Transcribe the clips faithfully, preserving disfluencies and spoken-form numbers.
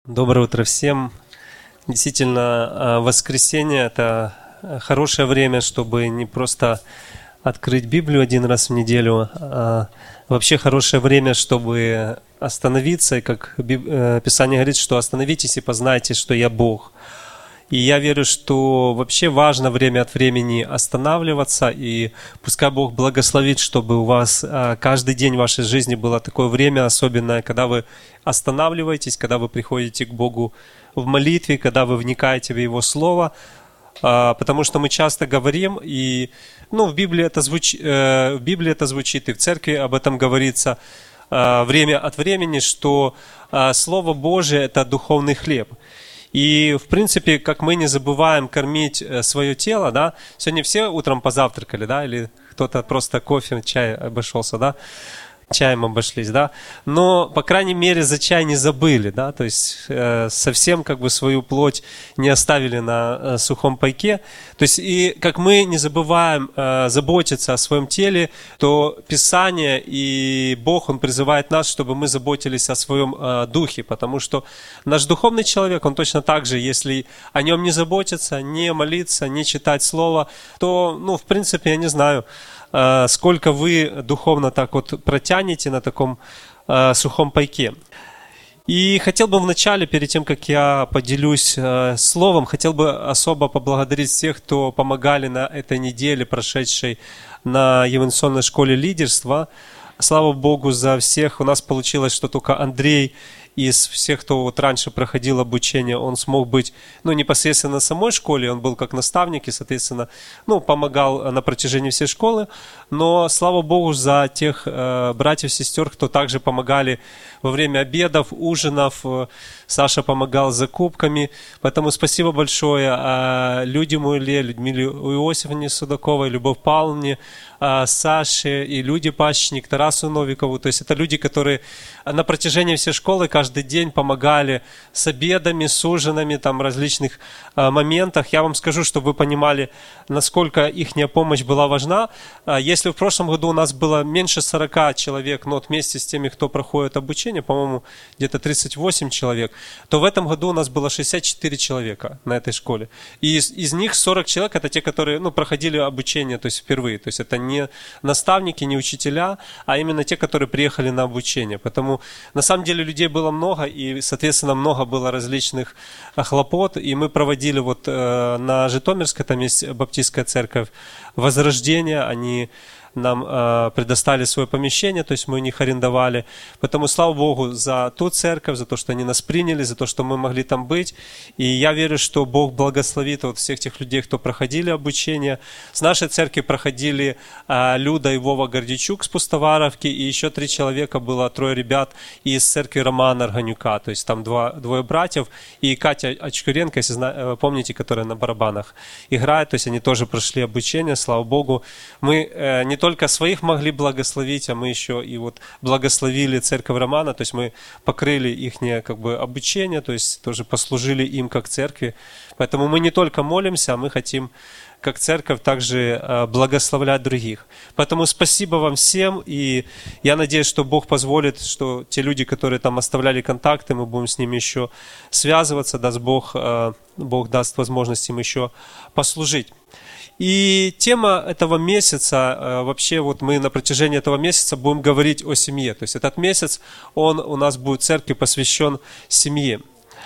Доброе утро всем. Действительно, воскресенье – это хорошее время, чтобы не просто открыть Библию один раз в неделю, а вообще хорошее время, чтобы остановиться, и как Писание говорит, что остановитесь и познайте, что я Бог. И я верю, что вообще важно время от времени останавливаться, и пускай Бог благословит, чтобы у вас каждый день в вашей жизни было такое время особенное, когда вы останавливаетесь, когда вы приходите к Богу в молитве, когда вы вникаете в Его Слово, потому что мы часто говорим, и ну, в Библии это звучит, в Библии это звучит, и в церкви об этом говорится время от времени, что Слово Божие – это духовный хлеб. И, в принципе, как мы не забываем кормить свое тело, да, сегодня все утром позавтракали, да, или кто-то просто кофе, чай обошелся, да, чаем обошлись, да, но, по крайней мере, за чай не забыли, да, то есть э, совсем как бы свою плоть не оставили на э, сухом пайке, то есть и как мы не забываем э, заботиться о своем теле, то Писание и Бог, Он призывает нас, чтобы мы заботились о своем э, духе, потому что наш духовный человек, он точно так же, если о нем не заботиться, не молиться, не читать Слово, то, ну, в принципе, я не знаю, сколько вы духовно так вот протянете на таком э, сухом пайке. И хотел бы вначале, перед тем, как я поделюсь э, словом, хотел бы особо поблагодарить всех, кто помогали на этой неделе, прошедшей на Евангелионной школе лидерства. Слава Богу за всех. У нас получилось, что только Андрей из всех, кто вот раньше проходил обучение, он смог быть, ну, непосредственно в самой школе, он был как наставник и, соответственно, ну, помогал на протяжении всей школы, но слава Богу за тех э, братьев, сестер, кто также помогали во время обедов, ужинов, Саша помогал с закупками, поэтому спасибо большое э, Люде Муйле, Людмиле Иосифовне Судаковой, Любовь Павловне, э, Саше и Люде Пащник, Тарасу Новикову, то есть это люди, которые на протяжении всей школы каждый Каждый день помогали с обедами, с ужинами, там, различных э, моментах. Я вам скажу, чтобы вы понимали, насколько их помощь была важна. Э, если в прошлом году у нас было меньше сорока человек, но вот вместе с теми, кто проходит обучение, по-моему, где-то тридцать восемь человек, то в этом году у нас было шестьдесят четыре человека на этой школе. И из, из них сорок человек – это те, которые ну, проходили обучение, то есть впервые. То есть это не наставники, не учителя, а именно те, которые приехали на обучение. Поэтому на самом деле людей было много, и, соответственно, много было различных хлопот, и мы проводили вот э, на Житомирской, там есть баптистская церковь Возрождение, они нам э, предоставили свое помещение, то есть мы у них арендовали, поэтому слава Богу за ту церковь, за то, что они нас приняли, за то, что мы могли там быть, и я верю, что Бог благословит вот всех тех людей, кто проходили обучение. С нашей церкви проходили э, Люда и Вова Гордичук с Пустоваровки, и еще три человека было, трое ребят из церкви Романа Арганюка, то есть там два, двое братьев, и Катя Очкуренко, если зна, помните, которая на барабанах играет, то есть они тоже прошли обучение, слава Богу. Мы э, не только только своих могли благословить, а мы еще и вот благословили церковь Романа, то есть мы покрыли их как бы обучение, то есть тоже послужили им как церкви. Поэтому мы не только молимся, а мы хотим как церковь также благословлять других. Поэтому спасибо вам всем, и я надеюсь, что Бог позволит, что те люди, которые там оставляли контакты, мы будем с ними еще связываться, даст Бог, Бог даст возможность им еще послужить. И тема этого месяца, вообще вот мы на протяжении этого месяца будем говорить о семье. То есть этот месяц, он у нас будет в церкви посвящен семье.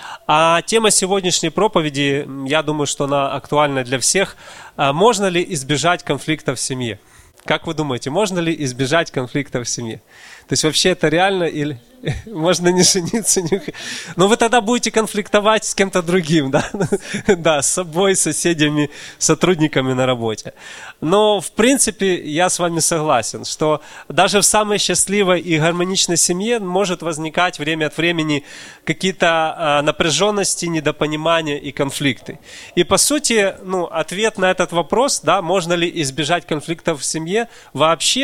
А тема сегодняшней проповеди, я думаю, что она актуальна для всех. Можно ли избежать конфликта в семье? Как вы думаете, можно ли избежать конфликта в семье? То есть вообще это реально или можно не жениться? Не... Но вы тогда будете конфликтовать с кем-то другим, да? Да, с собой, с соседями, сотрудниками на работе. Но в принципе я с вами согласен, что даже в самой счастливой и гармоничной семье может возникать время от времени какие-то напряженности, недопонимания и конфликты. И по сути, ну, ответ на этот вопрос, да, можно ли избежать конфликтов в семье вообще,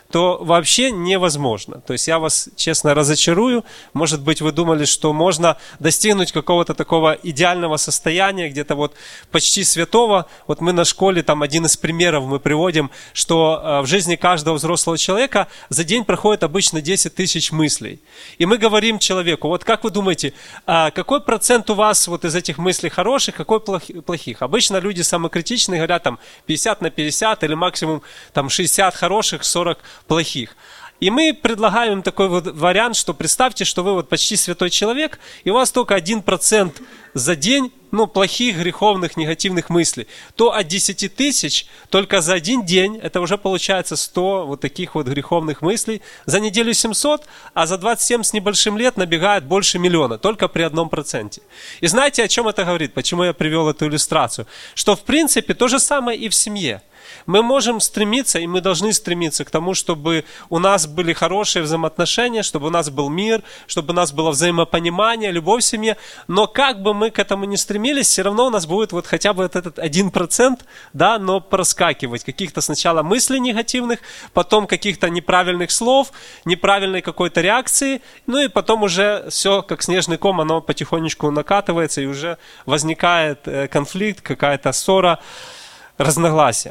то вообще невозможно. То есть я вас честно разочарую. Может быть, вы думали, что можно достигнуть какого-то такого идеального состояния, где-то вот почти святого. Вот мы на школе, там один из примеров мы приводим, что в жизни каждого взрослого человека за день проходит обычно десять тысяч мыслей. И мы говорим человеку, вот как вы думаете, какой процент у вас вот из этих мыслей хороших, какой плохих? Обычно люди самокритичные говорят там пятьдесят на пятьдесят или максимум там шестьдесят хороших, сорок плохих. И мы предлагаем им такой вот вариант, что представьте, что вы вот почти святой человек, и у вас только один процент за день, ну, плохих, греховных, негативных мыслей, то от десяти тысяч только за один день, это уже получается сто вот таких вот греховных мыслей, за неделю семьсот, а за двадцать семь с небольшим лет набегает больше миллиона, только при одном проценте. И знаете, о чем это говорит? Почему я привел эту иллюстрацию? Что в принципе то же самое и в семье. Мы можем стремиться, и мы должны стремиться к тому, чтобы у нас были хорошие взаимоотношения, чтобы у нас был мир, чтобы у нас было взаимопонимание, любовь в семье. Но как бы мы к этому ни стремились, все равно у нас будет вот хотя бы вот этот один процент, да, но проскакивать. Каких-то сначала мыслей негативных, потом каких-то неправильных слов, неправильной какой-то реакции, ну и потом уже все как снежный ком, оно потихонечку накатывается, и уже возникает конфликт, какая-то ссора, разногласия.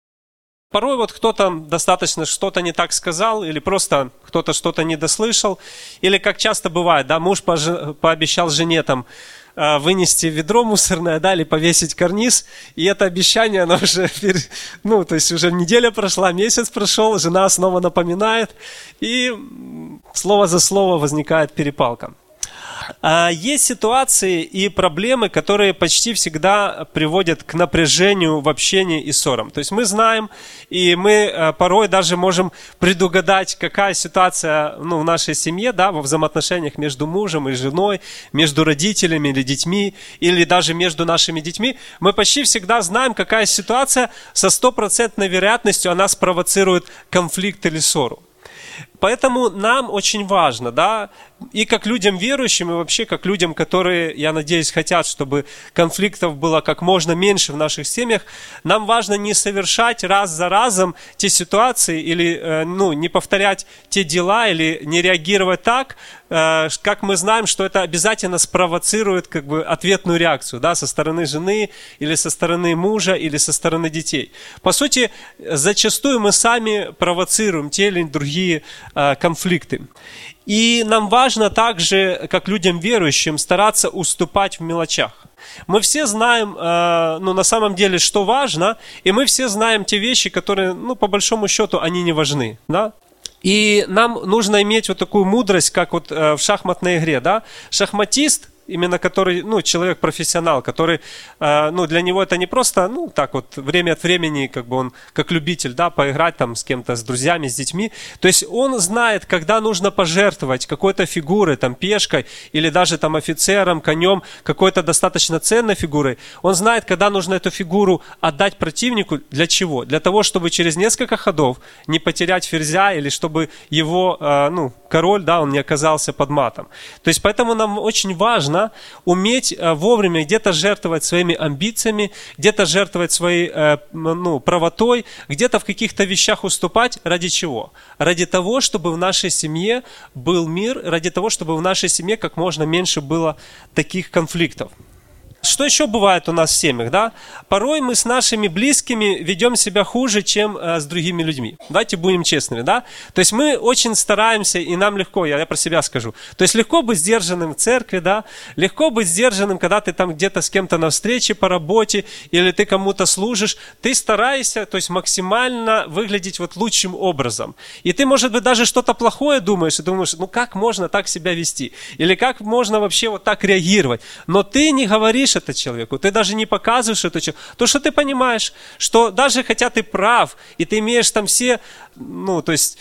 Порой вот кто-то достаточно что-то не так сказал, или просто кто-то что-то не дослышал, или как часто бывает, да, муж пообещал жене там вынести ведро мусорное, да, или повесить карниз, и это обещание, оно уже, ну, то есть уже неделя прошла, месяц прошел, жена снова напоминает, и слово за слово возникает перепалка. Есть ситуации и проблемы, которые почти всегда приводят к напряжению в общении и ссорам. То есть мы знаем, и мы порой даже можем предугадать, какая ситуация, ну, в нашей семье, да, во взаимоотношениях между мужем и женой, между родителями или детьми, или даже между нашими детьми. Мы почти всегда знаем, какая ситуация со стопроцентной вероятностью она спровоцирует конфликт или ссору. Поэтому нам очень важно, да, и как людям верующим, и вообще как людям, которые, я надеюсь, хотят, чтобы конфликтов было как можно меньше в наших семьях, нам важно не совершать раз за разом те ситуации или, ну, не повторять те дела или не реагировать так, как мы знаем, что это обязательно спровоцирует как бы ответную реакцию, да, со стороны жены или со стороны мужа или со стороны детей. По сути, зачастую мы сами провоцируем те или другие конфликты. И нам важно также, как людям верующим, стараться уступать в мелочах. Мы все знаем, ну, на самом деле, что важно, и мы все знаем те вещи, которые, ну, по большому счету, они не важны, да? И нам нужно иметь вот такую мудрость, как вот в шахматной игре, да? Шахматист, именно который, ну, человек-профессионал, который, э, ну, для него это не просто, ну, так вот, время от времени, как бы он, как любитель, да, поиграть там с кем-то, с друзьями, с детьми. То есть он знает, когда нужно пожертвовать какой-то фигурой, там, пешкой, или даже там офицером, конем, какой-то достаточно ценной фигурой. Он знает, когда нужно эту фигуру отдать противнику. Для чего? Для того, чтобы через несколько ходов не потерять ферзя, или чтобы его, э, ну, король, да, он не оказался под матом. То есть поэтому нам очень важно уметь вовремя где-то жертвовать своими амбициями, где-то жертвовать своей, ну, правотой, где-то в каких-то вещах уступать. Ради чего? Ради того, чтобы в нашей семье был мир, ради того, чтобы в нашей семье как можно меньше было таких конфликтов. Что еще бывает у нас в семьях, да? Порой мы с нашими близкими ведем себя хуже, чем э, с другими людьми. Давайте будем честными, да? То есть мы очень стараемся, и нам легко, я, я про себя скажу. То есть легко быть сдержанным в церкви, да? Легко быть сдержанным, когда ты там где-то с кем-то на встрече по работе, или ты кому-то служишь. Ты стараешься, то есть максимально выглядеть вот лучшим образом. И ты, может быть, даже что-то плохое думаешь, и думаешь, ну как можно так себя вести? Или как можно вообще вот так реагировать? Но ты не говоришь это человеку, ты даже не показываешь это человеку, то что ты понимаешь, что даже хотя ты прав, и ты имеешь там все, ну, то есть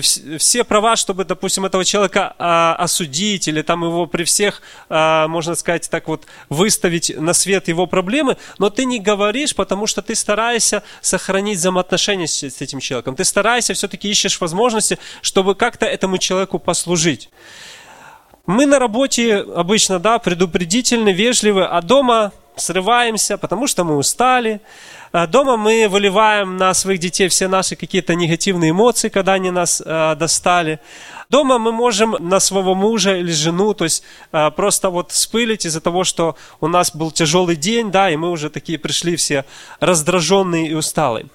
все права, чтобы, допустим, этого человека а, осудить, или там его при всех, а, можно сказать, так вот, выставить на свет его проблемы, но ты не говоришь, потому что ты стараешься сохранить взаимоотношения с, с этим человеком, ты стараешься, все-таки ищешь возможности, чтобы как-то этому человеку послужить. Мы на работе обычно, да, предупредительны, вежливы, а дома срываемся, потому что мы устали. Дома мы выливаем на своих детей все наши какие-то негативные эмоции, когда они нас э, достали. Дома мы можем на своего мужа или жену, то есть э, просто вот вспылить из-за того, что у нас был тяжелый день, да, и мы уже такие пришли все раздраженные и усталые.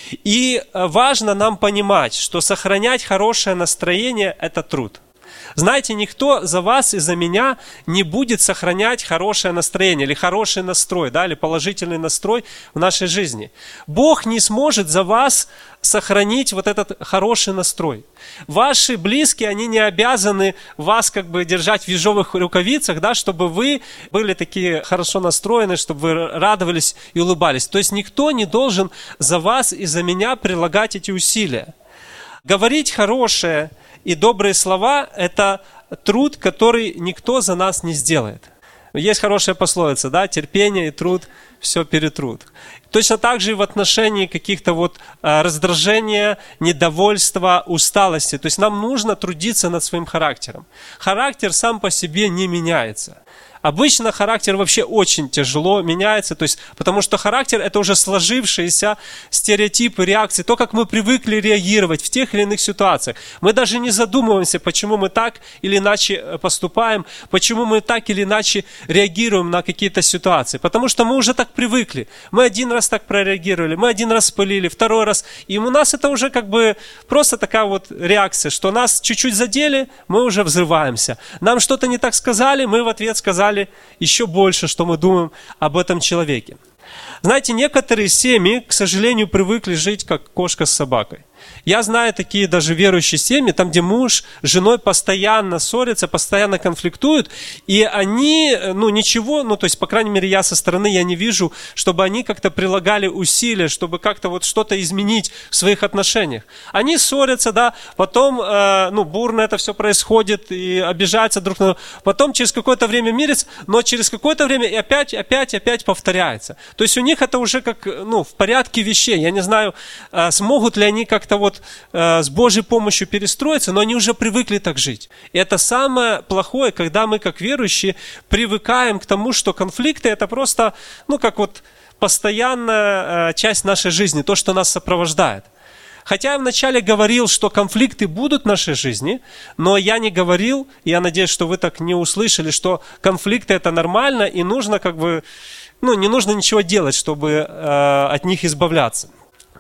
И важно нам понимать, что сохранять хорошее настроение – это труд. Знаете, никто за вас и за меня не будет сохранять хорошее настроение или хороший настрой, да, или положительный настрой в нашей жизни. Бог не сможет за вас сохранить вот этот хороший настрой. Ваши близкие, они не обязаны вас как бы держать в ежовых рукавицах, да, чтобы вы были такие хорошо настроены, чтобы вы радовались и улыбались. То есть никто не должен за вас и за меня прилагать эти усилия. Говорить хорошее и добрые слова – это труд, который никто за нас не сделает. Есть хорошая пословица, да, терпение и труд – все перетрут. Точно так же и в отношении каких-то вот раздражения, недовольства, усталости. То есть нам нужно трудиться над своим характером. Характер сам по себе не меняется. Обычно характер вообще очень тяжело меняется, то есть, потому что характер – это уже сложившиеся стереотипы, реакции, то, как мы привыкли реагировать в тех или иных ситуациях. Мы даже не задумываемся, почему мы так или иначе поступаем, почему мы так или иначе реагируем на какие-то ситуации. Потому что мы уже так привыкли. Мы один раз так прореагировали, мы один раз спылили, второй раз. И у нас это уже как бы просто такая вот реакция, что нас чуть-чуть задели, мы уже взрываемся. Нам что-то не так сказали, мы в ответ сказали еще больше, что мы думаем об этом человеке. Знаете, некоторые семьи, к сожалению, привыкли жить как кошка с собакой. Я знаю такие даже верующие семьи, там, где муж с женой постоянно ссорятся, постоянно конфликтуют, и они, ну, ничего, ну, то есть, по крайней мере, я со стороны, я не вижу, чтобы они как-то прилагали усилия, чтобы как-то вот что-то изменить в своих отношениях. Они ссорятся, да, потом, э, ну, бурно это все происходит, и обижаются друг на друга, потом через какое-то время мирятся, но через какое-то время и опять, опять, опять повторяется. То есть, у них это уже как, ну, в порядке вещей. Я не знаю, э, смогут ли они как-то вот э, с Божьей помощью перестроиться, но они уже привыкли так жить. И это самое плохое, когда мы, как верующие, привыкаем к тому, что конфликты это просто, ну, как вот постоянная э, часть нашей жизни, то, что нас сопровождает. Хотя я вначале говорил, что конфликты будут в нашей жизни, но я не говорил, и я надеюсь, что вы так не услышали, что конфликты это нормально, и нужно как бы, ну, не нужно ничего делать, чтобы э, от них избавляться.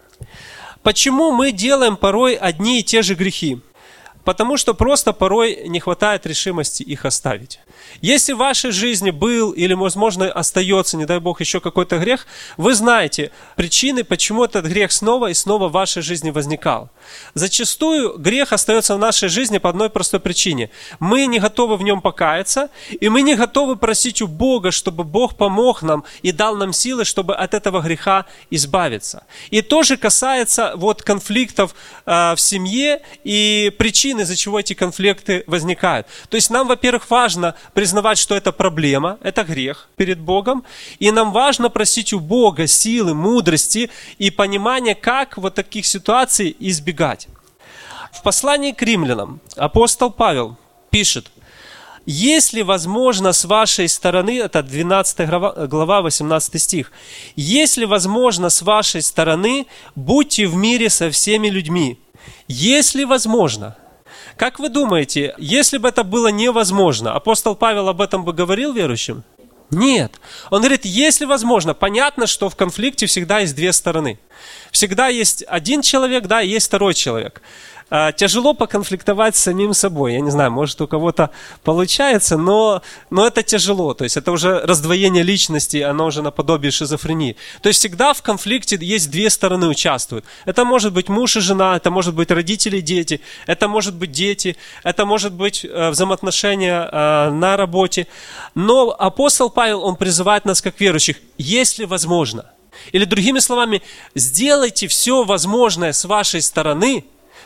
Почему мы делаем порой одни и те же грехи? Потому что просто порой не хватает решимости их оставить. Если в вашей жизни был или, возможно, остается, не дай Бог, еще какой-то грех, вы знаете причины, почему этот грех снова и снова в вашей жизни возникал. Зачастую грех остается в нашей жизни по одной простой причине. Мы не готовы в нем покаяться, и мы не готовы просить у Бога, чтобы Бог помог нам и дал нам силы, чтобы от этого греха избавиться. И то же касается вот конфликтов э, в семье и причин, из-за чего эти конфликты возникают. То есть нам, во-первых, важно признавать, что это проблема, это грех перед Богом, и нам важно просить у Бога силы, мудрости и понимания, как вот таких ситуаций избегать. В послании к римлянам апостол Павел пишет: «Если возможно с вашей стороны», это двенадцатая глава, восемнадцатый стих, «если возможно с вашей стороны, будьте в мире со всеми людьми». Если возможно. Как вы думаете, если бы это было невозможно, апостол Павел об этом бы говорил верующим? Нет. Он говорит, если возможно. Понятно, что в конфликте всегда есть две стороны. Всегда есть один человек, да, и есть второй человек. Тяжело поконфликтовать с самим собой. Я не знаю, может у кого-то получается, но, но это тяжело. То есть это уже раздвоение личности, оно уже наподобие шизофрении. То есть всегда в конфликте есть две стороны участвуют. Это может быть муж и жена, это может быть родители и дети, это может быть дети, это может быть взаимоотношения на работе. Но апостол Павел, он призывает нас как верующих, если возможно. Или другими словами, сделайте все возможное с вашей стороны,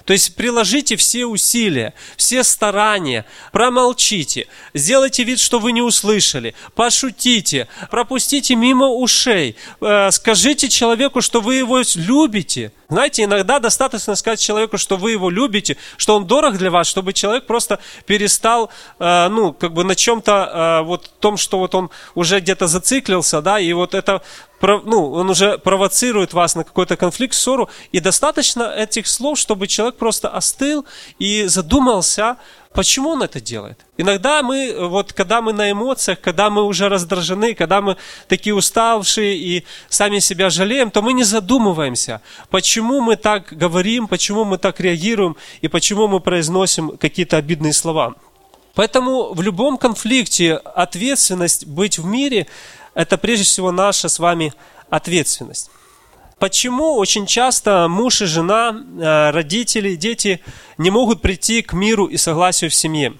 То есть приложите все усилия, все старания, промолчите, сделайте вид, что вы не услышали, пошутите, пропустите мимо ушей, э, скажите человеку, что вы его любите. Знаете, иногда достаточно сказать человеку, что вы его любите, что он дорог для вас, чтобы человек просто перестал, э, ну, как бы на чем-то, э, вот том, что вот он уже где-то зациклился, да, и вот это, ну, он уже провоцирует вас на какой-то конфликт, ссору, и достаточно этих слов, чтобы человек просто остыл и задумался, почему он это делает. Иногда мы, вот когда мы на эмоциях, когда мы уже раздражены, когда мы такие уставшие и сами себя жалеем, то мы не задумываемся, почему мы так говорим, почему мы так реагируем и почему мы произносим какие-то обидные слова. Поэтому в любом конфликте ответственность быть в мире – это прежде всего наша с вами ответственность. Почему очень часто муж и жена, родители, дети не могут прийти к миру и согласию в семье?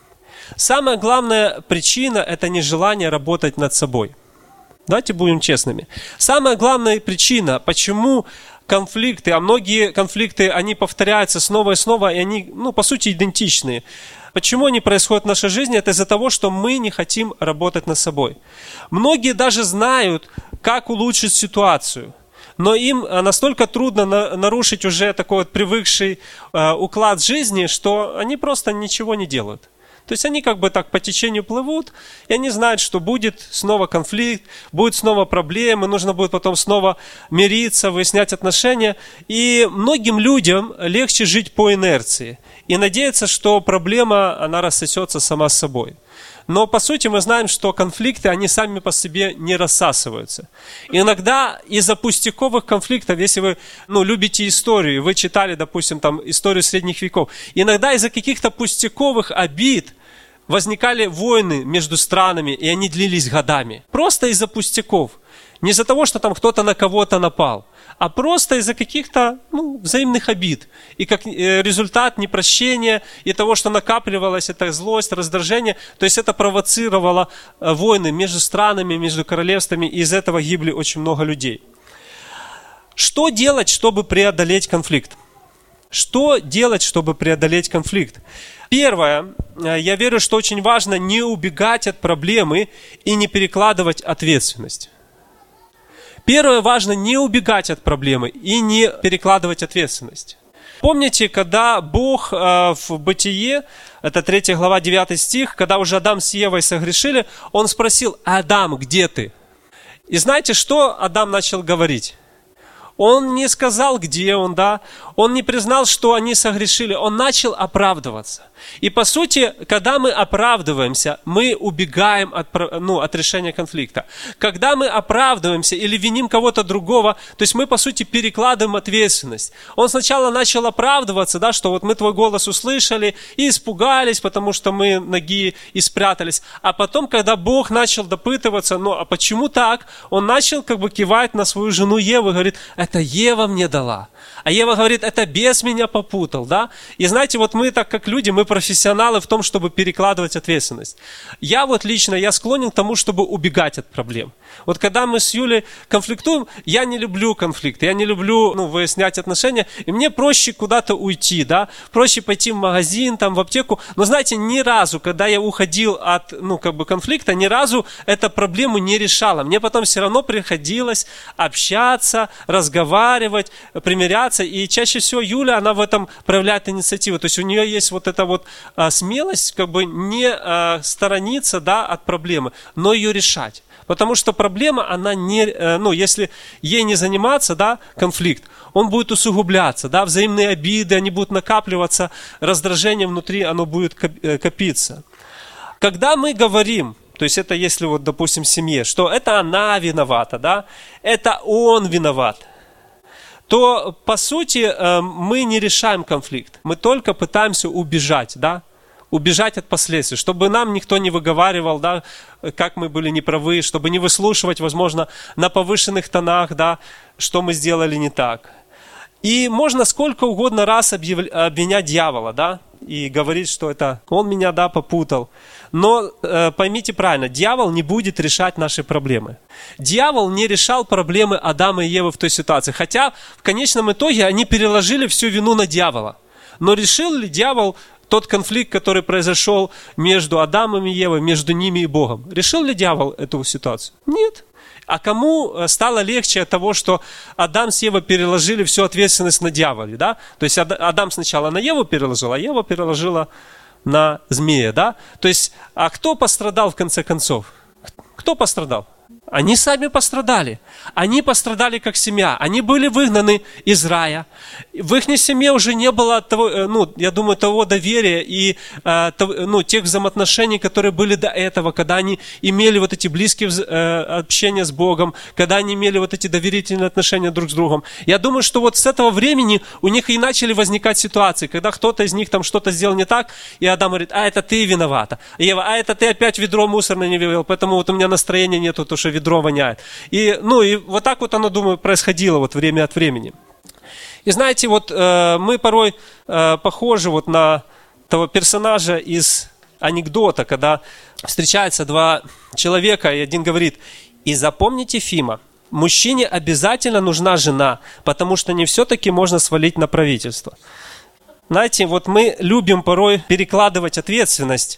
Самая главная причина – это нежелание работать над собой. Давайте будем честными. Самая главная причина, почему конфликты, а многие конфликты, они повторяются снова и снова, и они, ну, по сути, идентичные. Почему они происходят в нашей жизни? Это из-за того, что мы не хотим работать над собой. Многие даже знают, как улучшить ситуацию. Но им настолько трудно на, нарушить уже такой вот привыкший э, уклад жизни, что они просто ничего не делают. То есть они как бы так по течению плывут, и они знают, что будет снова конфликт, будет снова проблемы, нужно будет потом снова мириться, выяснять отношения. И многим людям легче жить по инерции и надеяться, что проблема, она рассосется сама собой. Но по сути мы знаем, что конфликты, они сами по себе не рассасываются. Иногда из-за пустяковых конфликтов, если вы, ну, любите историю, вы читали, допустим, там, историю средних веков, иногда из-за каких-то пустяковых обид возникали войны между странами, и они длились годами. Просто из-за пустяков. Не из-за того, что там кто-то на кого-то напал, а просто из-за каких-то, ну, взаимных обид. И как результат непрощения и того, что накапливалась эта злость, раздражение, то есть это провоцировало войны между странами, между королевствами, и из этого гибли очень много людей. Что делать, чтобы преодолеть конфликт? Что делать, чтобы преодолеть конфликт? Первое, я верю, что очень важно не убегать от проблемы и не перекладывать ответственность. Первое, важно не убегать от проблемы и не перекладывать ответственность. Помните, когда Бог э, в Бытие, это третья глава, девятый стих, когда уже Адам с Евой согрешили, Он спросил: «Адам, где ты?» И знаете, что Адам начал говорить? Он не сказал, где он, да? Он не признал, что они согрешили. Он начал оправдываться. И по сути, когда мы оправдываемся, мы убегаем от, ну, от решения конфликта. Когда мы оправдываемся или виним кого-то другого, то есть мы по сути перекладываем ответственность. Он сначала начал оправдываться, да, что вот мы твой голос услышали и испугались, потому что мы ноги и спрятались. А потом, когда Бог начал допытываться, ну а почему так? Он начал как бы кивать на свою жену Еву и говорит: это Ева мне дала. А Ева говорит: это бес меня попутал, да? И знаете, вот мы так как люди, мы профессионалы в том, чтобы перекладывать ответственность. Я вот лично, я склонен к тому, чтобы убегать от проблем. Вот когда мы с Юлей конфликтуем, я не люблю конфликты, я не люблю, ну, выяснять отношения, и мне проще куда-то уйти, да? Проще пойти в магазин, там, в аптеку. Но знаете, ни разу, когда я уходил от, ну, как бы конфликта, ни разу эта проблему не решала. Мне потом все равно приходилось общаться, разговаривать, примиряться. И чаще всего Юля, она в этом проявляет инициативу. То есть у нее есть вот эта вот а, смелость, как бы не а, сторониться, да, от проблемы, но ее решать. Потому что проблема, она не, ну, если ей не заниматься, да, конфликт, он будет усугубляться, да, взаимные обиды, они будут накапливаться, раздражение внутри, оно будет копиться. Когда мы говорим, то есть это если вот, допустим, в семье, что это она виновата, да, это он виноват, то, по сути, мы не решаем конфликт, мы только пытаемся убежать, да, убежать от последствий, чтобы нам никто не выговаривал, да, как мы были неправы, чтобы не выслушивать, возможно, на повышенных тонах, да, что мы сделали не так. И можно сколько угодно раз объяв... обвинять дьявола, да, и говорить, что это он меня, да, попутал. Но э, поймите правильно, дьявол не будет решать наши проблемы. Дьявол не решал проблемы Адама и Евы в той ситуации, хотя в конечном итоге они переложили всю вину на дьявола. Но решил ли дьявол тот конфликт, который произошел между Адамом и Евой, между ними и Богом? Решил ли дьявол эту ситуацию? Нет. А кому стало легче от того, что Адам с Евой переложили всю ответственность на дьяволе, да? То есть Адам сначала на Еву переложил, а Ева переложила на змея, да? То есть, а кто пострадал в конце концов? Кто пострадал? Они сами пострадали. Они пострадали как семья. Они были выгнаны из рая. В их семье уже не было того, ну, я думаю, того доверия и ну, тех взаимоотношений, которые были до этого, когда они имели вот эти близкие общения с Богом, когда они имели вот эти доверительные отношения друг с другом. Я думаю, что вот с этого времени у них и начали возникать ситуации, когда кто-то из них там что-то сделал не так, и Адам говорит: а это ты виновата. Ева: а это ты опять ведро мусорное не вывел, поэтому вот у меня настроения нету, то что ведро воняет. И, ну, и вот так вот оно, думаю, происходило вот время от времени. И знаете, вот э, мы порой э, похожи вот на того персонажа из анекдота, когда встречаются два человека, и один говорит: и запомните, Фима, мужчине обязательно нужна жена, потому что не все-таки можно свалить на правительство. Знаете, вот мы любим порой перекладывать ответственность,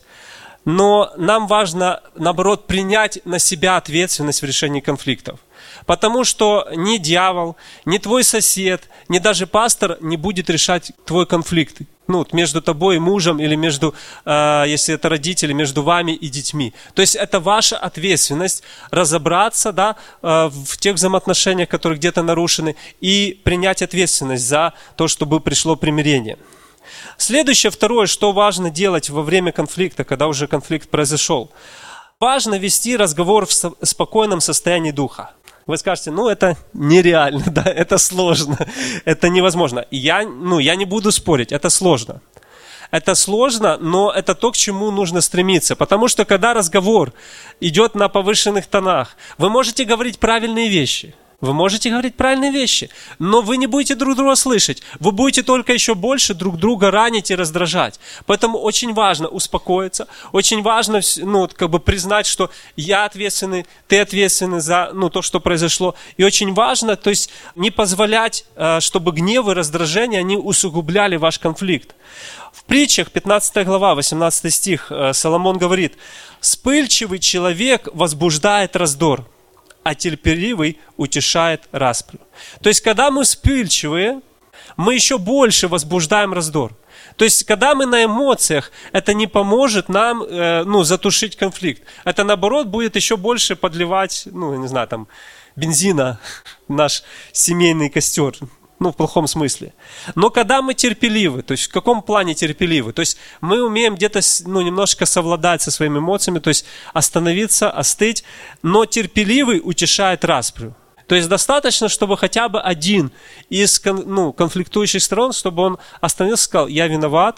но нам важно, наоборот, принять на себя ответственность в решении конфликтов. Потому что ни дьявол, ни твой сосед, ни даже пастор не будет решать твой конфликт. Ну, между тобой и мужем, или между, э, если это родители, между вами и детьми. То есть это ваша ответственность разобраться, да, э, в тех взаимоотношениях, которые где-то нарушены, и принять ответственность за то, чтобы пришло примирение. Следующее, второе, что важно делать во время конфликта, когда уже конфликт произошел. Важно вести разговор в спокойном состоянии духа. Вы скажете: ну это нереально, да, это сложно, это невозможно. Я, ну, я не буду спорить, это сложно. Это сложно, но это то, к чему нужно стремиться. Потому что когда разговор идет на повышенных тонах, вы можете говорить правильные вещи. Вы можете говорить правильные вещи, но вы не будете друг друга слышать. Вы будете только еще больше друг друга ранить и раздражать. Поэтому очень важно успокоиться, очень важно, ну, как бы признать, что я ответственный, ты ответственный за, ну, то, что произошло. И очень важно, то есть, не позволять, чтобы гнев и раздражение, они усугубляли ваш конфликт. В притчах, пятнадцатая глава, восемнадцатый стих, Соломон говорит: «Вспыльчивый человек возбуждает раздор, а терпеливый утешает распрю». То есть, когда мы вспыльчивые, мы еще больше возбуждаем раздор. То есть, когда мы на эмоциях, это не поможет нам э, ну, затушить конфликт. Это, наоборот, будет еще больше подливать, ну, не знаю, там, бензина в наш семейный костер. Ну, в плохом смысле. Но когда мы терпеливы, то есть в каком плане терпеливы? То есть мы умеем где-то, ну, немножко совладать со своими эмоциями, то есть остановиться, остыть, но терпеливый утешает распрю. То есть достаточно, чтобы хотя бы один из, ну, конфликтующих сторон, чтобы он остановился и сказал: я виноват,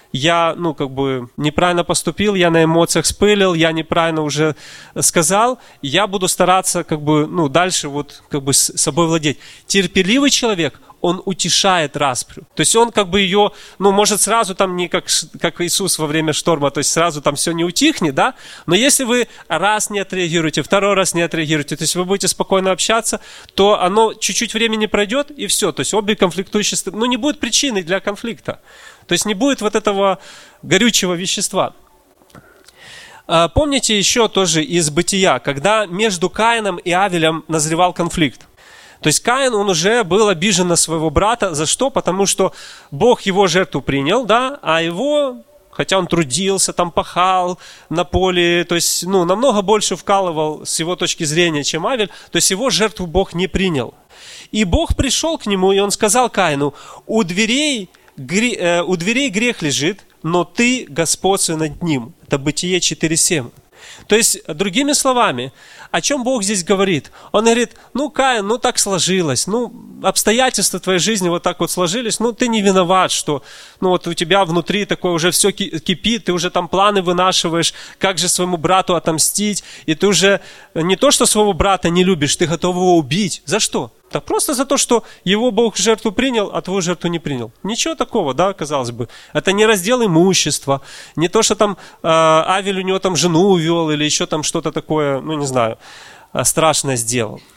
я, ну, как бы неправильно поступил, я на эмоциях вспылил, я неправильно уже сказал, я буду стараться, как бы, ну, дальше вот, как бы, с собой владеть. Терпеливый человек, он утешает распрю. То есть он, как бы, ее, ну, может сразу там не как, как Иисус во время шторма, то есть сразу там все не утихнет, да, но если вы раз не отреагируете, второй раз не отреагируете, то есть вы будете спокойно общаться, то оно чуть-чуть времени пройдет, и все, то есть обе конфликтующие, ну, не будет причины для конфликта. То есть не будет вот этого горючего вещества. Помните еще тоже из Бытия, когда между Каином и Авелем назревал конфликт. То есть Каин, он уже был обижен на своего брата. За что? Потому что Бог его жертву принял, да, а его, хотя он трудился, там пахал на поле, то есть, ну, намного больше вкалывал с его точки зрения, чем Авель, то есть его жертву Бог не принял. И Бог пришел к нему, и он сказал Каину: у дверей у дверей грех лежит, но ты господствуй над ним. Это Бытие четыре семь. То есть, другими словами, о чем Бог здесь говорит? Он говорит: ну, Каин, ну так сложилось, ну, обстоятельства твоей жизни вот так вот сложились, ну, ты не виноват, что, ну, вот у тебя внутри такое уже все кипит, ты уже там планы вынашиваешь, как же своему брату отомстить, и ты уже не то, что своего брата не любишь, ты готов его убить. За что? Так просто за то, что его Бог жертву принял, а твою жертву не принял. Ничего такого, да, казалось бы. Это не раздел имущества, не то, что там э, Авель у него там жену увел или еще там что-то такое, ну не знаю, страшное сделал.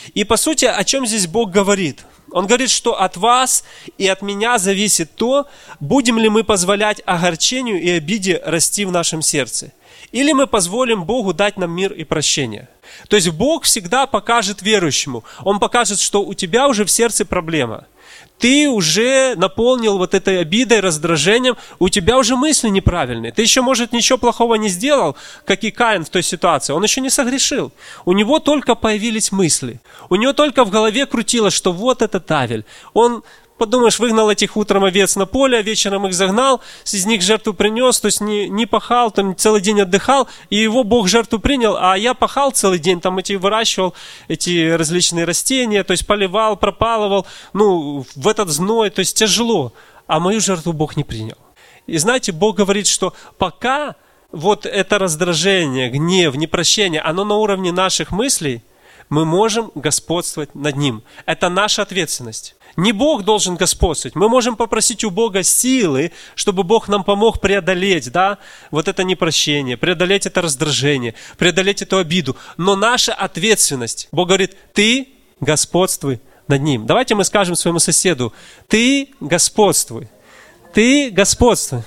И по сути, о чем здесь Бог говорит? Он говорит, что от вас и от меня зависит то, будем ли мы позволять огорчению и обиде расти в нашем сердце. Или мы позволим Богу дать нам мир и прощение. То есть Бог всегда покажет верующему. Он покажет, что у тебя уже в сердце проблема. Ты уже наполнил вот этой обидой, раздражением, у тебя уже мысли неправильные. Ты еще, может, ничего плохого не сделал, как и Каин в той ситуации. Он еще не согрешил. У него только появились мысли. У него только в голове крутилось, что вот этот Авель. Он, подумаешь, выгнал этих утром овец на поле, а вечером их загнал, из них жертву принес, то есть не, не пахал, там целый день отдыхал, и его Бог жертву принял, а я пахал целый день, там эти выращивал эти различные растения, то есть поливал, пропалывал, ну, в этот зной, то есть тяжело, а мою жертву Бог не принял. И знаете, Бог говорит, что пока вот это раздражение, гнев, непрощение, оно на уровне наших мыслей, мы можем господствовать над ним. Это наша ответственность. Не Бог должен господствовать. Мы можем попросить у Бога силы, чтобы Бог нам помог преодолеть, да, вот это непрощение, преодолеть это раздражение, преодолеть эту обиду. Но наша ответственность. Бог говорит, ты господствуй над ним. Давайте мы скажем своему соседу, ты господствуй, ты господствуй.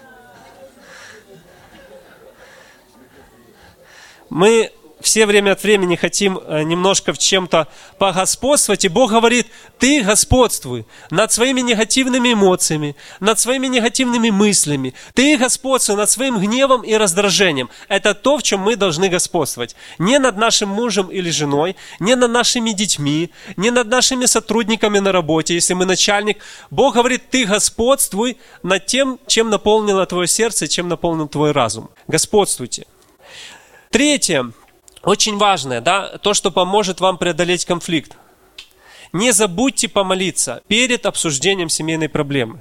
Мы все время от времени хотим немножко в чем-то погосподствовать, и Бог говорит, ты господствуй над своими негативными эмоциями, над своими негативными мыслями, ты господствуй над своим гневом и раздражением. Это то, в чем мы должны господствовать. Не над нашим мужем или женой, не над нашими детьми, не над нашими сотрудниками на работе, если мы начальник. Бог говорит, ты господствуй над тем, чем наполнило твое сердце, чем наполнил твой разум. Господствуйте. Третье. Очень важное, да, то, что поможет вам преодолеть конфликт. Не забудьте помолиться перед обсуждением семейной проблемы.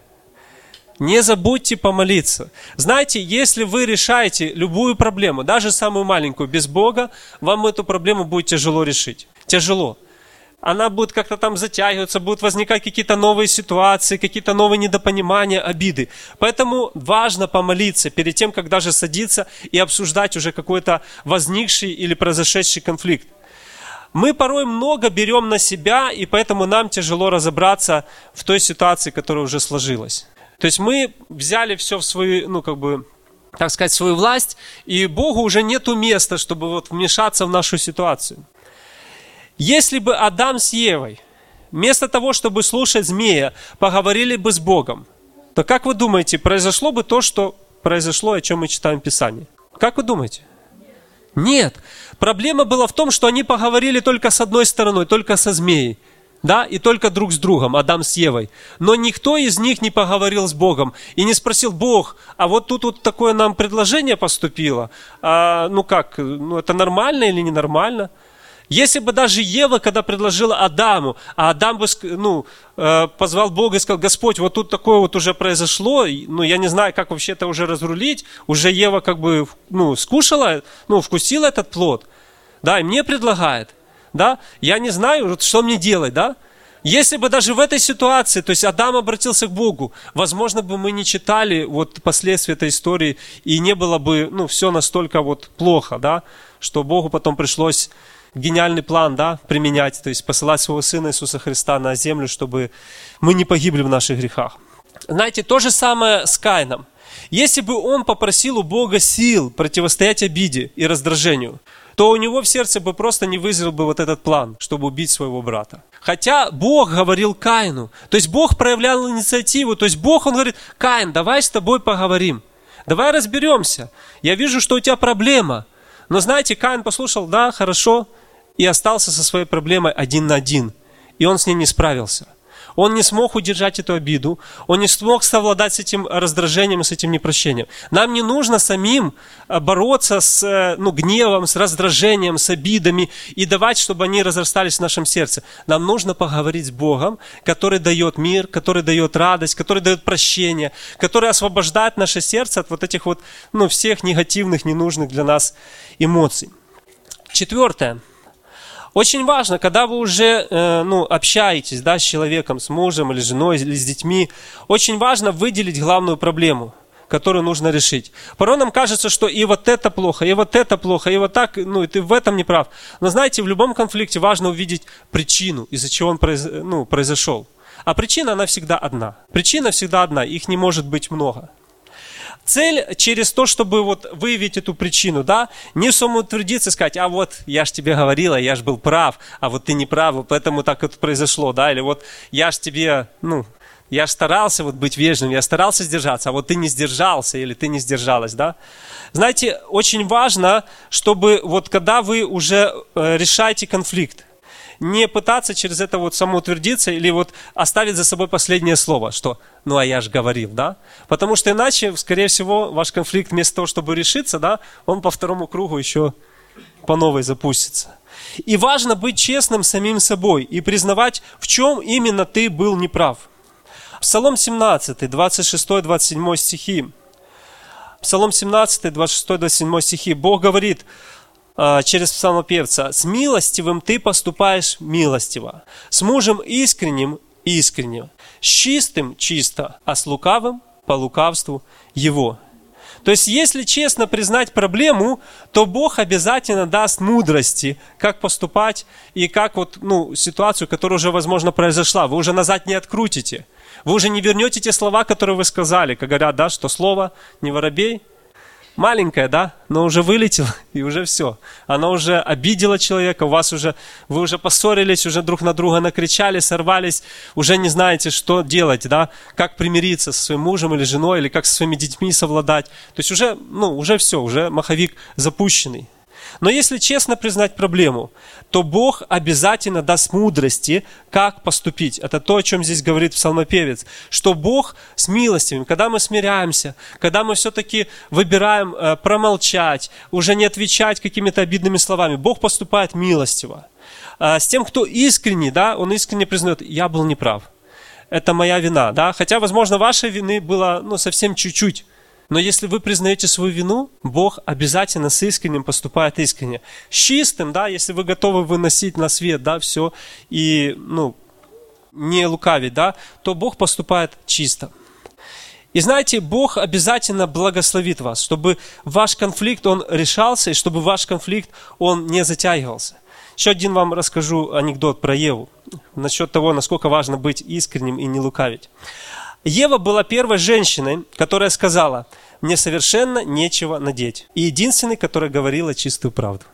Не забудьте помолиться. Знаете, если вы решаете любую проблему, даже самую маленькую, без Бога, вам эту проблему будет тяжело решить. Тяжело. Она будет как-то там затягиваться, будут возникать какие-то новые ситуации, какие-то новые недопонимания, обиды. Поэтому важно помолиться перед тем, как даже садиться и обсуждать уже какой-то возникший или произошедший конфликт. Мы порой много берем на себя, и поэтому нам тяжело разобраться в той ситуации, которая уже сложилась. То есть мы взяли все в свою, ну как бы, так сказать, свою власть, и Богу уже нету места, чтобы вот вмешаться в нашу ситуацию. Если бы Адам с Евой, вместо того, чтобы слушать змея, поговорили бы с Богом, то как вы думаете, произошло бы то, что произошло, о чем мы читаем в Писании? Как вы думаете? Нет. Проблема была в том, что они поговорили только с одной стороной, только со змеей, да, и только друг с другом, Адам с Евой. Но никто из них не поговорил с Богом и не спросил, Бог, а вот тут вот такое нам предложение поступило, а, ну как, ну это нормально или ненормально? Если бы даже Ева, когда предложила Адаму, а Адам бы, ну, позвал Бога и сказал, Господь, вот тут такое вот уже произошло, ну, я не знаю, как вообще это уже разрулить, уже Ева как бы, ну, скушала, ну, вкусила этот плод, да, и мне предлагает, да, я не знаю, что мне делать, да. Если бы даже в этой ситуации, то есть Адам обратился к Богу, возможно бы мы не читали вот последствия этой истории, и не было бы, ну, все настолько вот плохо, да, что Богу потом пришлось гениальный план, да, применять, то есть посылать своего Сына Иисуса Христа на землю, чтобы мы не погибли в наших грехах. Знаете, то же самое с Каином. Если бы он попросил у Бога сил противостоять обиде и раздражению, то у него в сердце бы просто не вызрел бы вот этот план, чтобы убить своего брата. Хотя Бог говорил Каину, то есть Бог проявлял инициативу, то есть Бог, Он говорит, Каин, давай с тобой поговорим, давай разберемся, я вижу, что у тебя проблема. Но знаете, Каин послушал, да, хорошо, и остался со своей проблемой один на один. И он с ней не справился. Он не смог удержать эту обиду, он не смог совладать с этим раздражением, с этим непрощением. Нам не нужно самим бороться с, ну, гневом, с раздражением, с обидами и давать, чтобы они разрастались в нашем сердце. Нам нужно поговорить с Богом, который дает мир, который дает радость, который дает прощение, который освобождает наше сердце от вот этих вот, ну, всех негативных, ненужных для нас эмоций. Четвертое. Очень важно, когда вы уже э, ну, общаетесь, да, с человеком, с мужем или женой, или с детьми, очень важно выделить главную проблему. которую нужно решить. Порой нам кажется, что и вот это плохо, и вот это плохо, и вот так, ну и ты в этом не прав. Но знаете, в любом конфликте важно увидеть причину, из-за чего он произ... ну, произошел. А причина, она всегда одна. Причина всегда одна, их не может быть много. Цель через то, чтобы вот выявить эту причину, да, не самоутвердиться и сказать, а вот я ж тебе говорила, я ж был прав, а вот ты не прав, поэтому так это произошло, да, или вот я ж тебе, ну, я ж старался вот быть вежливым, я старался сдержаться, а вот ты не сдержался или ты не сдержалась, да. Знаете, очень важно, чтобы вот когда вы уже э, решаете конфликт, не пытаться через это вот самоутвердиться или вот оставить за собой последнее слово, что «ну а я же говорил», да? Потому что иначе, скорее всего, ваш конфликт вместо того, чтобы решиться, да, он по второму кругу еще по новой запустится. И важно быть честным с самим собой и признавать, в чем именно ты был неправ. Псалом семнадцатый, двадцать шестой двадцать седьмой стихи. Псалом семнадцатый, двадцать шестой двадцать седьмой стихи. Бог говорит через псалмопевца: «С милостивым ты поступаешь милостиво, с мужем искренним искренне, с чистым чисто, а с лукавым по лукавству его». То есть, если честно признать проблему, то Бог обязательно даст мудрости, как поступать и как вот, ну, ситуацию, которая уже, возможно, произошла, вы уже назад не открутите. Вы уже не вернете те слова, которые вы сказали, как говорят, да, что слово «не воробей». Маленькая, да, но уже вылетела, и уже все. Она уже обидела человека, у вас уже, вы уже поссорились, уже друг на друга накричали, сорвались, уже не знаете, что делать, да, как примириться со своим мужем или женой, или как со своими детьми совладать. То есть уже, ну, уже все, уже маховик запущенный. Но если честно признать проблему, то Бог обязательно даст мудрости, как поступить. Это то, о чем здесь говорит псалмопевец. Что Бог с милостивым, когда мы смиряемся, когда мы все-таки выбираем э, промолчать, уже не отвечать какими-то обидными словами, Бог поступает милостиво. Э, с тем, кто искренний, да, он искренне признает: я был неправ, это моя вина. Да? Хотя, возможно, вашей вины было, ну, совсем чуть-чуть. Но если вы признаете свою вину, Бог обязательно с искренним поступает искренне. С чистым, да, если вы готовы выносить на свет, да, все, и, ну, не лукавить, да, то Бог поступает чисто. И знаете, Бог обязательно благословит вас, чтобы ваш конфликт, он решался, и чтобы ваш конфликт, он не затягивался. Еще один вам расскажу анекдот про Еву, насчет того, насколько важно быть искренним и не лукавить. Ева была первой женщиной, которая сказала: «Мне совершенно нечего надеть». И единственной, которая говорила чистую правду.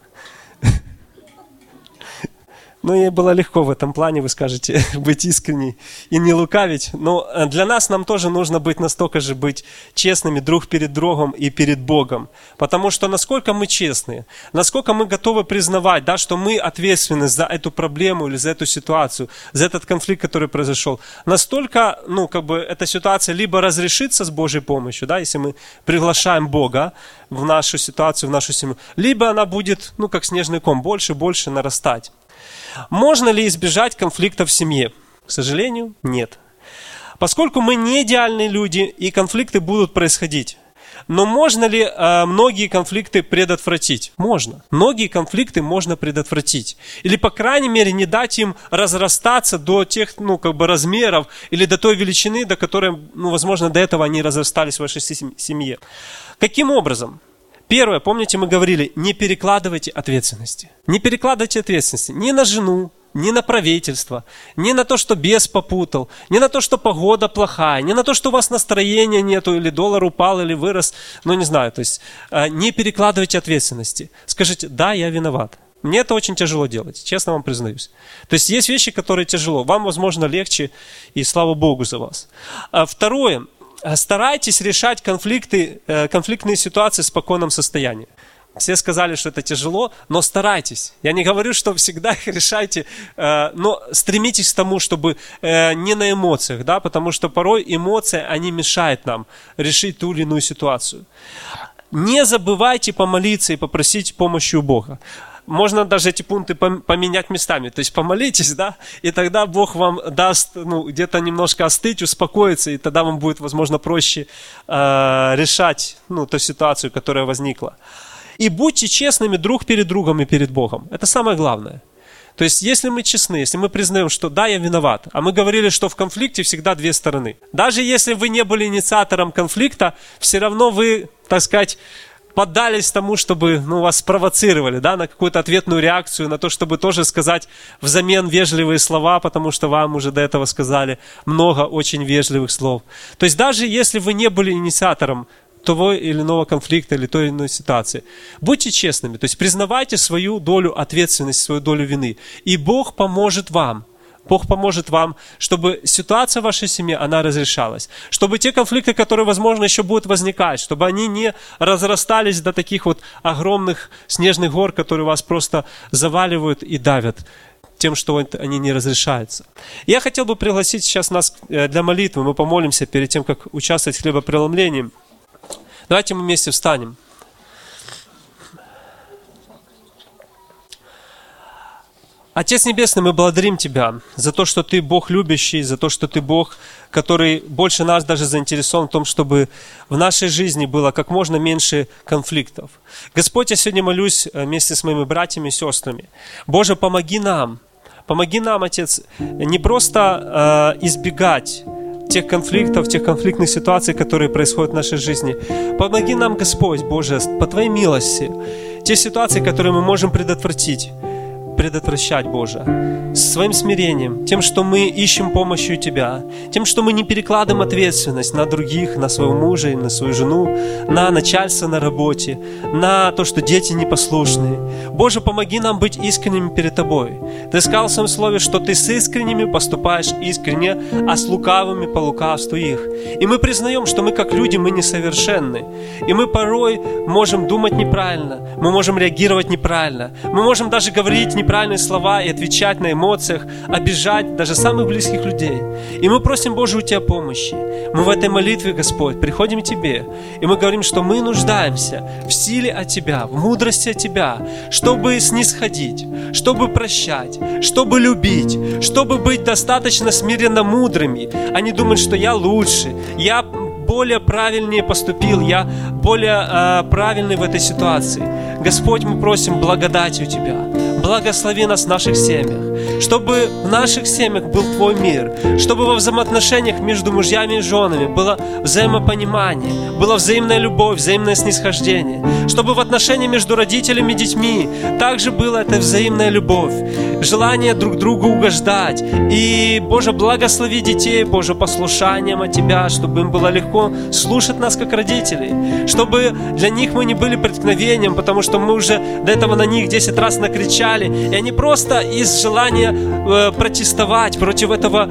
Ну, ей было легко в этом плане, вы скажете, быть искренней и не лукавить. Но для нас нам тоже нужно быть настолько же быть честными друг перед другом и перед Богом. Потому что насколько мы честные, насколько мы готовы признавать, да, что мы ответственны за эту проблему или за эту ситуацию, за этот конфликт, который произошел, настолько, ну, как бы эта ситуация либо разрешится с Божьей помощью, да, если мы приглашаем Бога в нашу ситуацию, в нашу семью, либо она будет, ну, как снежный ком, больше и больше нарастать. Можно ли избежать конфликта в семье? К сожалению, нет. Поскольку мы не идеальные люди, и конфликты будут происходить. Но можно ли э, многие конфликты предотвратить? Можно. Многие конфликты можно предотвратить. Или, по крайней мере, не дать им разрастаться до тех, ну, как бы размеров, или до той величины, до которой, ну, возможно, до этого они разрастались в вашей семье. Каким образом? Первое, помните, мы говорили, не перекладывайте ответственности. Не перекладывайте ответственности ни на жену, ни на правительство, ни на то, что бес попутал, ни на то, что погода плохая, ни на то, что у вас настроения нету, или доллар упал, или вырос, ну не знаю. То есть не перекладывайте ответственности. Скажите: да, я виноват. Мне это очень тяжело делать, честно вам признаюсь. То есть есть вещи, которые тяжело. Вам, возможно, легче, и слава Богу за вас. Второе. Старайтесь решать конфликты, конфликтные ситуации в спокойном состоянии. Все сказали, что это тяжело, но старайтесь. Я не говорю, что всегда их решайте, но стремитесь к тому, чтобы не на эмоциях, да, потому что порой эмоции, они мешают нам решить ту или иную ситуацию. Не забывайте помолиться и попросить помощи у Бога. Можно даже эти пункты поменять местами. То есть помолитесь, да, и тогда Бог вам даст, ну, где-то немножко остыть, успокоиться, и тогда вам будет, возможно, проще э, решать, ну, ту ситуацию, которая возникла. И будьте честными друг перед другом и перед Богом. Это самое главное. То есть, если мы честны, если мы признаем, что да, я виноват, а мы говорили, что в конфликте всегда две стороны. Даже если вы не были инициатором конфликта, все равно вы, так сказать, поддались тому, чтобы ну, вас спровоцировали, да, на какую-то ответную реакцию, на то, чтобы тоже сказать взамен вежливые слова, потому что вам уже до этого сказали много очень вежливых слов. То есть, даже если вы не были инициатором того или иного конфликта или той или иной ситуации. Будьте честными, то есть признавайте свою долю ответственности, свою долю вины. И Бог поможет вам. Бог поможет вам, чтобы ситуация в вашей семье, она разрешалась. Чтобы те конфликты, которые, возможно, еще будут возникать, чтобы они не разрастались до таких вот огромных снежных гор, которые вас просто заваливают и давят тем, что они не разрешаются. Я хотел бы пригласить сейчас нас для молитвы. Мы помолимся перед тем, как участвовать в хлебопреломлении. Давайте мы вместе встанем. Отец Небесный, мы благодарим Тебя за то, что Ты Бог любящий, за то, что Ты Бог, который больше нас даже заинтересован в том, чтобы в нашей жизни было как можно меньше конфликтов. Господь, я сегодня молюсь вместе с моими братьями и сестрами. Боже, помоги нам, помоги нам, Отец, не просто э, избегать тех конфликтов, тех конфликтных ситуаций, которые происходят в нашей жизни. Помоги нам, Господь, Боже, по Твоей милости, те ситуации, которые мы можем предотвратить, предотвращать, Боже, своим смирением, тем, что мы ищем помощи у Тебя, тем, что мы не перекладываем ответственность на других, на своего мужа, на свою жену, на начальство на работе, на то, что дети непослушные. Боже, помоги нам быть искренними перед Тобой. Ты сказал в своем слове, что Ты с искренними поступаешь искренне, а с лукавыми по лукавству их. И мы признаем, что мы как люди, мы несовершенны. И мы порой можем думать неправильно, мы можем реагировать неправильно, мы можем даже говорить неправильные слова и отвечать на эмоциях, обижать даже самых близких людей. И мы просим, Боже, у Тебя помощи. Мы в этой молитве, Господь, приходим к Тебе, и мы говорим, что мы нуждаемся в силе от Тебя, в мудрости от Тебя, чтобы снисходить, чтобы прощать, чтобы любить, чтобы быть достаточно смиренно мудрыми, а не думать, что я лучше, я более правильнее поступил, я более э, правильный в этой ситуации. Господь, мы просим благодати у Тебя. Благослови нас в наших семьях, чтобы в наших семьях был Твой мир, чтобы во взаимоотношениях между мужьями и женами было взаимопонимание, была взаимная любовь, взаимное снисхождение, чтобы в отношении между родителями и детьми также была эта взаимная любовь, желание друг другу угождать. И, Боже, благослови детей, Боже, послушанием от Тебя, чтобы им было легко слушать нас как родителей, чтобы для них мы не были преткновением, потому что мы уже до этого на них десять раз накричали, и они просто из желания э, протестовать против этого,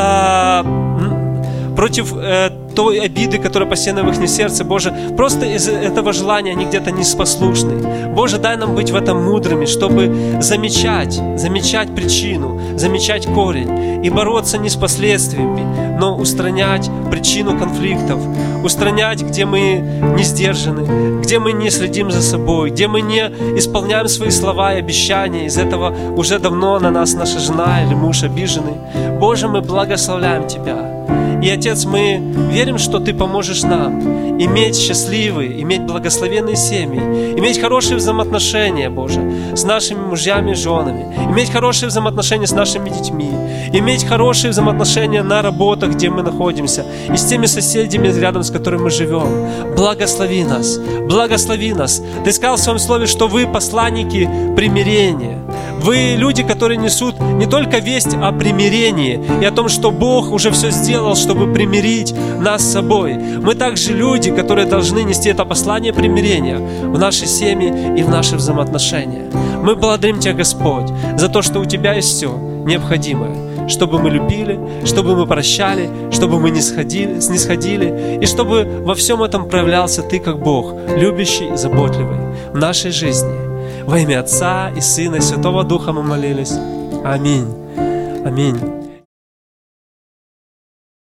э, против э, той обиды, которая постоянно в их сердце, Боже, просто из этого желания они где-то неспослушны. Боже, дай нам быть в этом мудрыми, чтобы замечать, замечать причину, замечать корень и бороться не с последствиями, но устранять причину конфликтов, устранять, где мы не сдержаны, где мы не следим за собой, где мы не исполняем свои слова и обещания. Из этого уже давно на нас наша жена или муж обижены. Боже, мы благословляем Тебя. И, Отец, мы верим, что Ты поможешь нам иметь счастливые, иметь благословенные семьи, иметь хорошие взаимоотношения, Боже, с нашими мужьями и женами, иметь хорошие взаимоотношения с нашими детьми, иметь хорошие взаимоотношения на работах, где мы находимся, и с теми соседями, рядом с которыми мы живем. Благослови нас, благослови нас. Ты сказал в Своем Слове, что вы посланники примирения. Вы люди, которые несут не только весть о примирении и о том, что Бог уже все сделал, чтобы примирить нас с собой. Мы также люди, которые должны нести это послание примирения в наши семьи и в наши взаимоотношения. Мы благодарим Тебя, Господь, за то, что у Тебя есть все необходимое, чтобы мы любили, чтобы мы прощали, чтобы мы не сходили, снисходили, и чтобы во всем этом проявлялся Ты как Бог, любящий и заботливый в нашей жизни. Во имя Отца и Сына и Святого Духа мы молились. Аминь. Аминь.